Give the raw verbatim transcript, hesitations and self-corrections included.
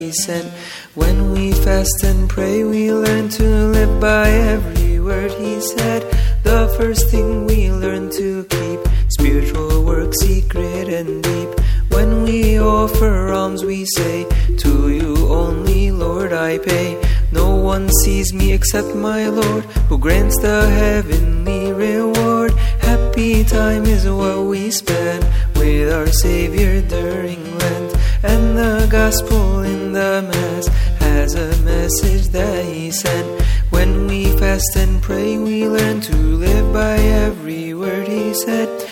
He sent. When we fast and pray, we learn to live by every word He said. The first thing we learn to keep spiritual work secret and deep. When we offer alms, we say, to you only, Lord, I pay. No one sees me except my Lord, who grants the heavenly reward. Happy time is what we spend with our Savior during Lent. And the gospel in the Mass has a message that He sent. When we fast and pray, we learn to live by every word He said.